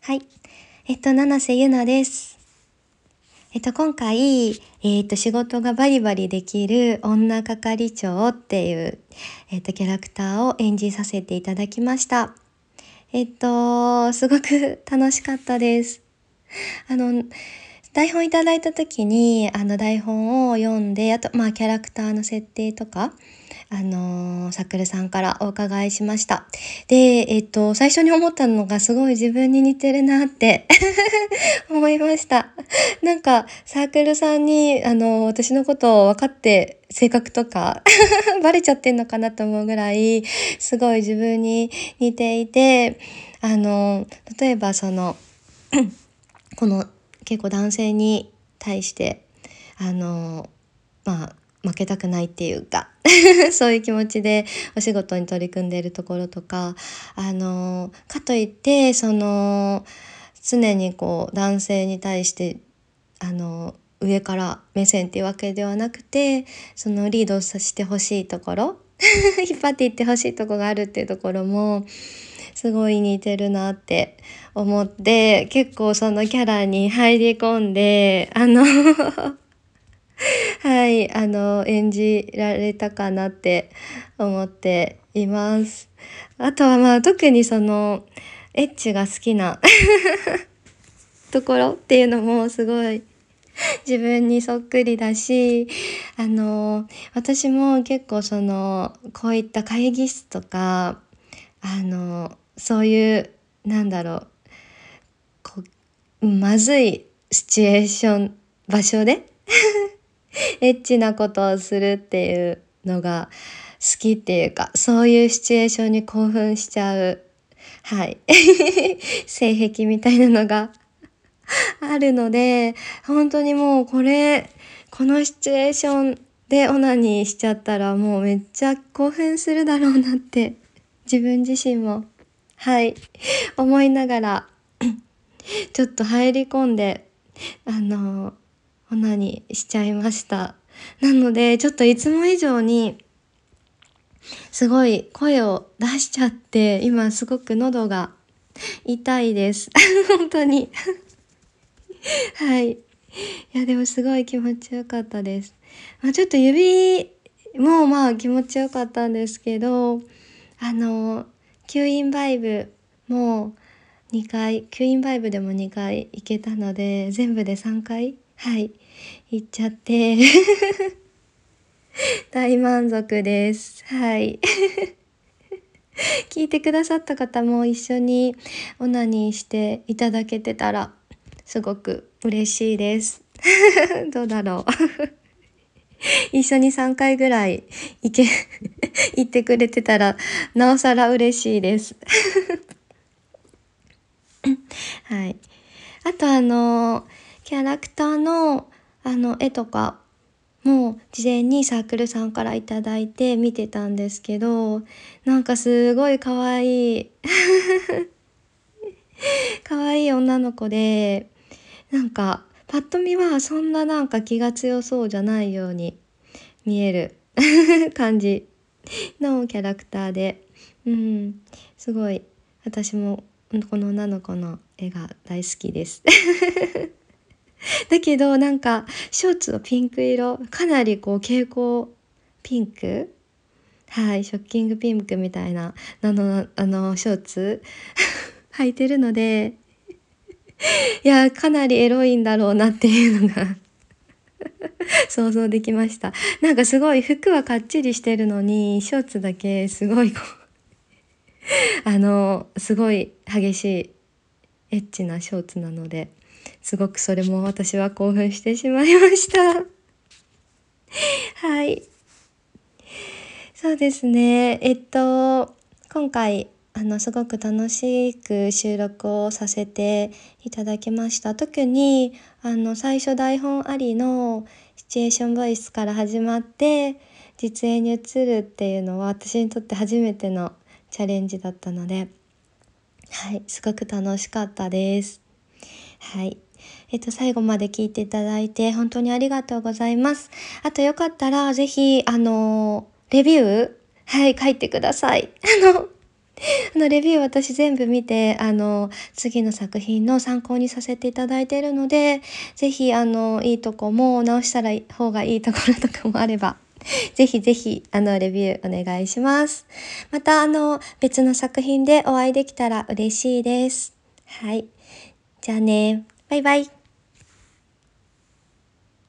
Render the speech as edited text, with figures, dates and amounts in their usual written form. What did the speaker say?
はい。七瀬ゆなです。今回、仕事がバリバリできる女係長っていう、キャラクターを演じさせていただきました。すごく楽しかったです。台本いただいた時に、台本を読んで、あと、キャラクターの設定とか、サクルさんからお伺いしました。で、最初に思ったのがすごい自分に似てるなって思いました。なんか、サークルさんに、私のことを分かって、性格とかバレちゃってんのかなと思うぐらい、すごい自分に似ていて、例えばこの結構男性に対して、負けたくないっていうかそういう気持ちでお仕事に取り組んでいるところとか、かといって常に男性に対して上から目線っていうわけではなくて、そのリードさせてほしいところ引っ張っていってほしいところがあるっていうところもすごい似てるなって思って、結構そのキャラに入り込んではい、演じられたかなって思っています。あとは特にエッチが好きなところっていうのもすごい自分にそっくりだし、私も結構こういった会議室とか、そういうまずいシチュエーション場所でエッチなことをするっていうのが好きっていうか、そういうシチュエーションに興奮しちゃう、はい性癖みたいなのがあるので、本当にもうこのシチュエーションでオナニーしちゃったらもうめっちゃ興奮するだろうなって自分自身もはい思いながらちょっと入り込んでオナニーしちゃいました。なのでちょっといつも以上にすごい声を出しちゃって、今すごく喉が痛いです本当にはい。いやでもすごい気持ちよかったです。ちょっと指も気持ちよかったんですけど、吸引バイブも吸引バイブでも2回行けたので、全部で3回はい行っちゃって大満足です。はい聞いてくださった方も一緒にオナニーしていただけてたらすごく嬉しいですどうだろう一緒に3回ぐらい行ってくれてたらなおさら嬉しいですはい。あとキャラクターの絵とかも事前にサークルさんからいただいて見てたんですけど、なんかすごい可愛い可愛い女の子で、なんかパッと見はそんな気が強そうじゃないように見える感じのキャラクターで、すごい私もこの女の子の絵が大好きですだけどショーツのピンク色、かなり蛍光ピンク、はい、ショッキングピンクみたいなショーツ履いてるので、いやかなりエロいんだろうなっていうのが想像できました。すごい服はかっちりしてるのにショーツだけすごいすごい激しいエッチなショーツなので、すごくそれも私は興奮してしまいましたはい、そうですね。今回すごく楽しく収録をさせていただきました。特に最初台本ありのシチュエーションボイスから始まって実演に移るっていうのは私にとって初めてのチャレンジだったので、はい、すごく楽しかったです。はい。最後まで聞いていただいて本当にありがとうございます。あとよかったらぜひレビューはい書いてください。 レビュー私全部見て、次の作品の参考にさせていただいているので、ぜひ、いいとこも直したら方がいいところとかもあれば、ぜひぜひ、レビューお願いします。また、別の作品でお会いできたら嬉しいです。はい。じゃあね。バイバイ。